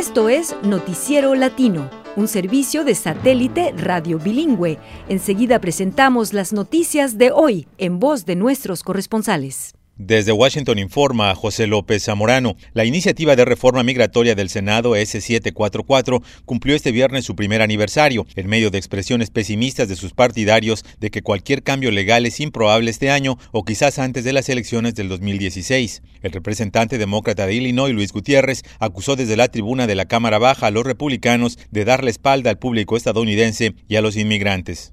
Esto es Noticiero Latino, un servicio de satélite radio bilingüe. Enseguida presentamos las noticias de hoy en voz de nuestros corresponsales. Desde Washington informa José López Zamorano. La iniciativa de reforma migratoria del Senado S744 cumplió este viernes su primer aniversario, en medio de expresiones pesimistas de sus partidarios de que cualquier cambio legal es improbable este año o quizás antes de las elecciones del 2016. El representante demócrata de Illinois, Luis Gutiérrez, acusó desde la tribuna de la Cámara Baja a los republicanos de dar la espalda al público estadounidense y a los inmigrantes.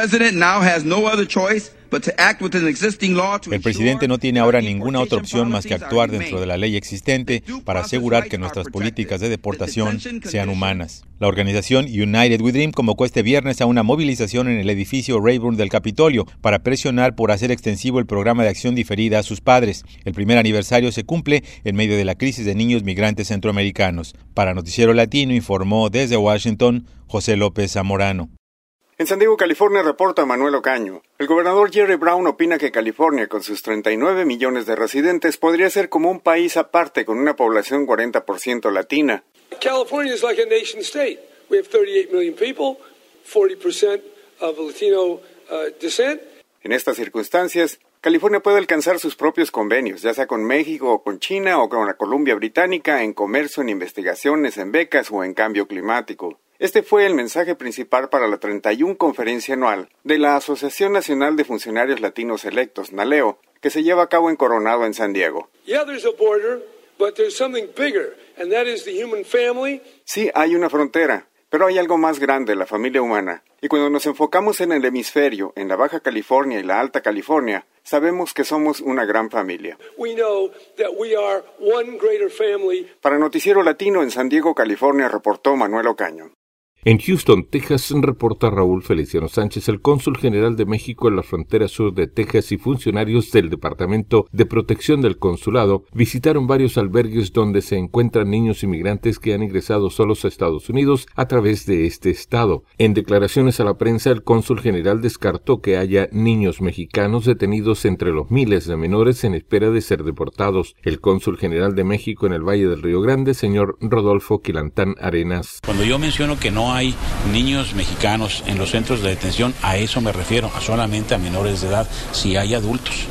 El presidente no tiene ahora ninguna otra opción más que actuar dentro de la ley existente para asegurar que nuestras políticas de deportación sean humanas. La organización United We Dream convocó este viernes a una movilización en el edificio Rayburn del Capitolio para presionar por hacer extensivo el programa de acción diferida a sus padres. El primer aniversario se cumple en medio de la crisis de niños migrantes centroamericanos. Para Noticiero Latino informó desde Washington José López Zamorano. En San Diego, California, reporta Manuel Ocaño. El gobernador Jerry Brown opina que California, con sus 39 millones de residentes, podría ser como un país aparte con una población 40% latina. California is like a nation state. We have 38 million people, 40% of Latino descent. En estas circunstancias, California puede alcanzar sus propios convenios, ya sea con México o con China o con la Columbia Británica, en comercio, en investigaciones, en becas o en cambio climático. Este fue el mensaje principal para la 31 conferencia anual de la Asociación Nacional de Funcionarios Latinos Electos, NALEO, que se lleva a cabo en Coronado, en San Diego. Sí, hay una frontera, pero hay algo más grande, la familia humana. Y cuando nos enfocamos en el hemisferio, en la Baja California y la Alta California, sabemos que somos una gran familia. Para Noticiero Latino en San Diego, California, reportó Manuel Ocaño. En Houston, Texas, reporta Raúl Feliciano Sánchez. El cónsul general de México en la frontera sur de Texas y funcionarios del Departamento de Protección del Consulado visitaron varios albergues donde se encuentran niños inmigrantes que han ingresado solos a Estados Unidos a través de este estado. En declaraciones a la prensa, el cónsul general descartó que haya niños mexicanos detenidos entre los miles de menores en espera de ser deportados. El cónsul general de México en el Valle del Río Grande, señor Rodolfo Quilantán Arenas. Cuando yo menciono que no hay niños mexicanos en los centros de detención, a eso me refiero, solamente a menores de edad. Si hay adultos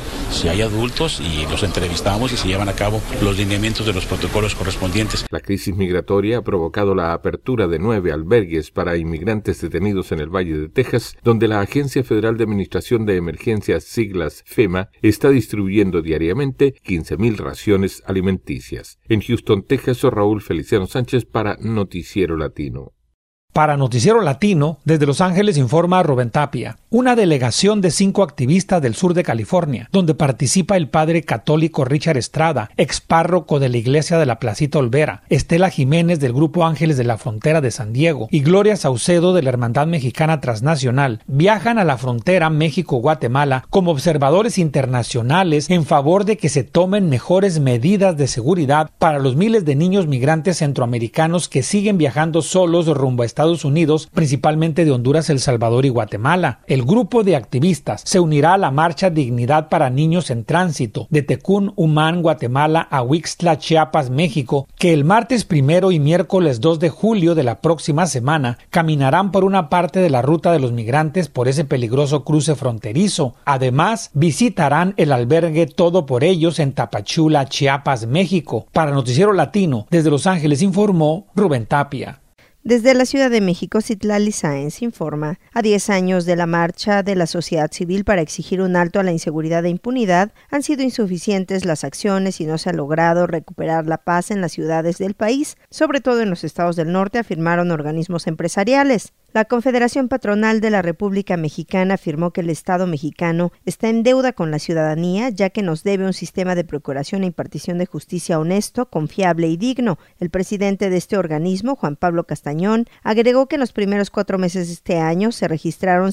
y los entrevistamos y se llevan a cabo los lineamientos de los protocolos correspondientes. La crisis migratoria ha provocado la apertura de 9 albergues para inmigrantes detenidos en el Valle de Texas, donde la Agencia Federal de Administración de Emergencias, siglas FEMA, está distribuyendo diariamente 15,000 raciones alimenticias. En Houston, Texas, Raúl Feliciano Sánchez para Noticiero Latino. Para Noticiero Latino, desde Los Ángeles informa Rubén Tapia. Una delegación de 5 activistas del sur de California, donde participa el padre católico Richard Estrada, expárroco de la iglesia de la Placita Olvera, Estela Jiménez del Grupo Ángeles de la Frontera de San Diego y Gloria Saucedo de la Hermandad Mexicana Transnacional, viajan a la frontera México-Guatemala como observadores internacionales en favor de que se tomen mejores medidas de seguridad para los miles de niños migrantes centroamericanos que siguen viajando solos rumbo a Estados Unidos, principalmente de Honduras, El Salvador y Guatemala. El grupo de activistas se unirá a la marcha Dignidad para Niños en Tránsito de Tecún, Humán, Guatemala a Huixtla, Chiapas, México, que el martes 1 y miércoles 2 de julio de la próxima semana caminarán por una parte de la ruta de los migrantes por ese peligroso cruce fronterizo. Además, visitarán el albergue Todo por Ellos en Tapachula, Chiapas, México. Para Noticiero Latino, desde Los Ángeles informó Rubén Tapia. Desde la Ciudad de México, Citlali Sáenz informa. A 10 años de la marcha de la sociedad civil para exigir un alto a la inseguridad e impunidad, han sido insuficientes las acciones y no se ha logrado recuperar la paz en las ciudades del país, sobre todo en los estados del norte, afirmaron organismos empresariales. La Confederación Patronal de la República Mexicana afirmó que el Estado mexicano está en deuda con la ciudadanía, ya que nos debe un sistema de procuración e impartición de justicia honesto, confiable y digno. El presidente de este organismo, Juan Pablo Castañón, agregó que en los primeros 4 meses de este año se registraron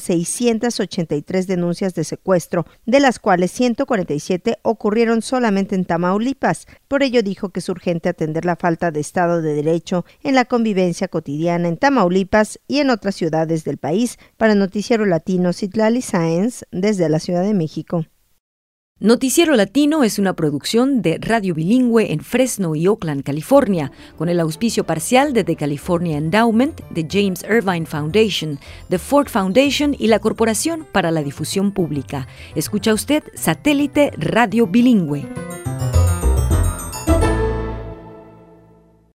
683 denuncias de secuestro, de las cuales 147 ocurrieron solamente en Tamaulipas. Por ello dijo que es urgente atender la falta de Estado de Derecho en la convivencia cotidiana en Tamaulipas y en otras ciudades del país. Para Noticiero Latino, Citlali Sáenz, desde la Ciudad de México. Noticiero Latino es una producción de Radio Bilingüe en Fresno y Oakland, California, con el auspicio parcial de The California Endowment, de James Irvine Foundation, The Ford Foundation y la Corporación para la Difusión Pública. Escucha usted Satélite Radio Bilingüe.